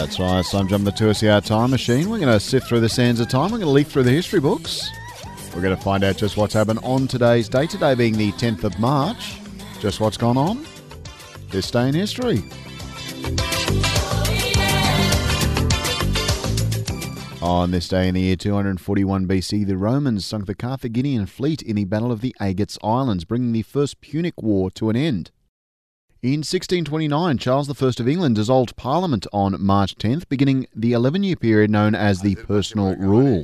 That's right, so I'm jumping the 2SER time machine. We're going to sift through the sands of time. We're going to leaf through the history books. We're going to find out just what's happened on today's day, today being the 10th of March. Just what's gone on this day in history. On this day in the year 241 BC, the Romans sunk the Carthaginian fleet in the Battle of the Agates Islands, bringing the First Punic War to an end. In 1629, Charles I of England dissolved Parliament on March 10th, beginning the 11-year period known as the Personal Rule.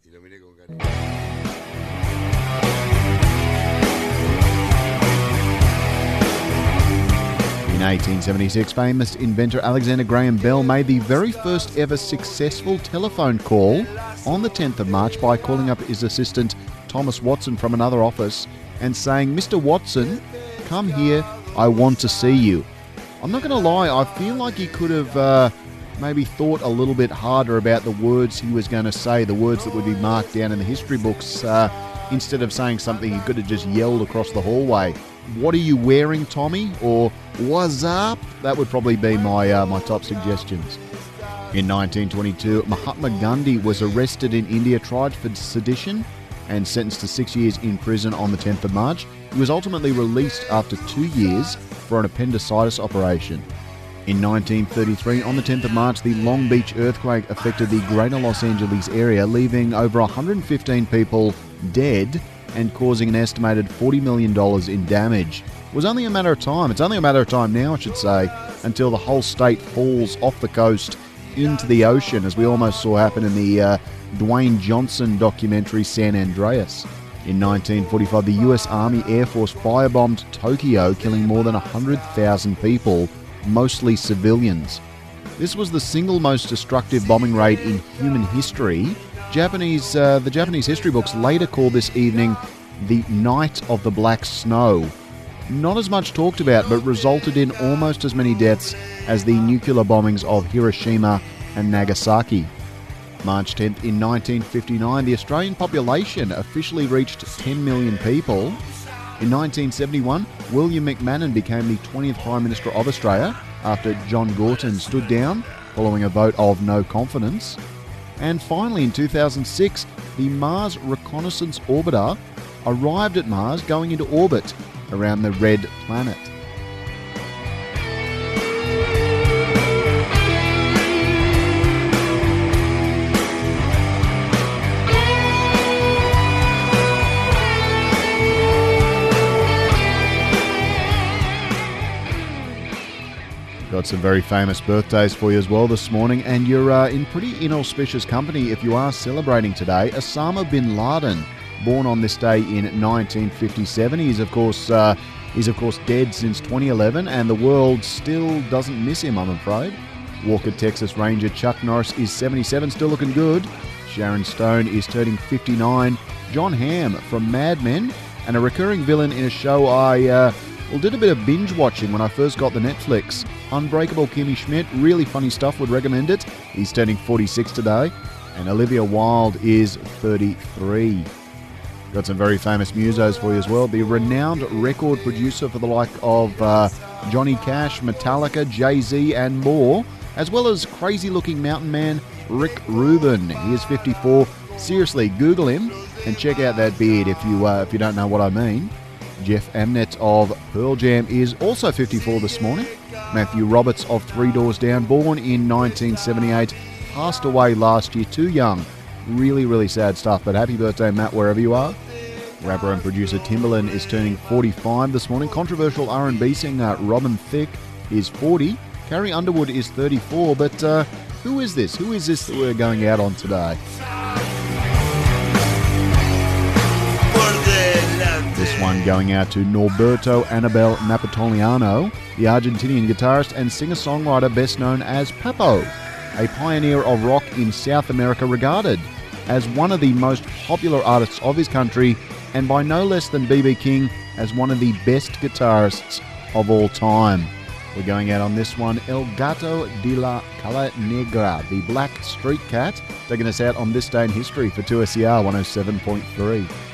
In 1876, famous inventor Alexander Graham Bell made the very first ever successful telephone call on the 10th of March by calling up his assistant Thomas Watson from another office and saying, "Mr. Watson, come here, I want to see you." I'm not going to lie, I feel like he could have maybe thought a little bit harder about the words he was going to say, the words that would be marked down in the history books. Instead of saying something, he could have just yelled across the hallway, "What are you wearing, Tommy?" or "What's up?" That would probably be my top suggestions. In 1922, Mahatma Gandhi was arrested in India, tried for sedition, and sentenced to 6 years in prison on the 10th of March. He was ultimately released after 2 years for an appendicitis operation. In 1933, on the 10th of March, the Long Beach earthquake affected the greater Los Angeles area, leaving over 115 people dead and causing an estimated $40 million in damage. It was only a matter of time, it's only a matter of time now, I should say, until the whole state falls off the coast into the ocean, as we almost saw happen in the Dwayne Johnson documentary San Andreas. In 1945, the US Army Air Force firebombed Tokyo, killing more than 100,000 people, mostly civilians. This was the single most destructive bombing raid in human history. The Japanese history books later called this evening the Night of the Black Snow. Not as much talked about, but resulted in almost as many deaths as the nuclear bombings of Hiroshima and Nagasaki. March 10th, in 1959, the Australian population officially reached 10 million people. In 1971, William McMahon became the 20th Prime Minister of Australia after John Gorton stood down following a vote of no confidence. And finally, in 2006, the Mars Reconnaissance Orbiter arrived at Mars, going into orbit around the Red Planet. Got some very famous birthdays for you as well this morning, and you're in pretty inauspicious company if you are celebrating today. Osama bin Laden, born on this day in 1957. He's of course dead since 2011, and the world still doesn't miss him, I'm afraid. Walker, Texas Ranger Chuck Norris is 77, still looking good. Sharon Stone is turning 59. John Hamm from Mad Men, and a recurring villain in a show I did a bit of binge watching when I first got the Netflix. Unbreakable Kimmy Schmidt, really funny stuff, would recommend it. He's turning 46 today. And Olivia Wilde is 33. Got some very famous musos for you as well. The renowned record producer for the like of Johnny Cash, Metallica, Jay-Z and more, as well as crazy-looking mountain man Rick Rubin. He is 54. Seriously, Google him and check out that beard if you don't know what I mean. Jeff Amnett of Pearl Jam is also 54 this morning. Matthew Roberts of Three Doors Down, born in 1978, passed away last year, too young. Really, really sad stuff, but happy birthday, Matt, wherever you are. Rapper and producer Timbaland is turning 45 this morning. Controversial R&B singer Robin Thicke is 40. Carrie Underwood is 34, but who is this? Who is this that we're going out on today? This one going out to Norberto Anibal Napolitano, the Argentinian guitarist and singer-songwriter best known as Papo, a pioneer of rock in South America, regarded as one of the most popular artists of his country, and by no less than B.B. King as one of the best guitarists of all time. We're going out on this one, El Gato de la Cala Negra, the Black Street Cat, taking us out on this day in history for 2SER 107.3.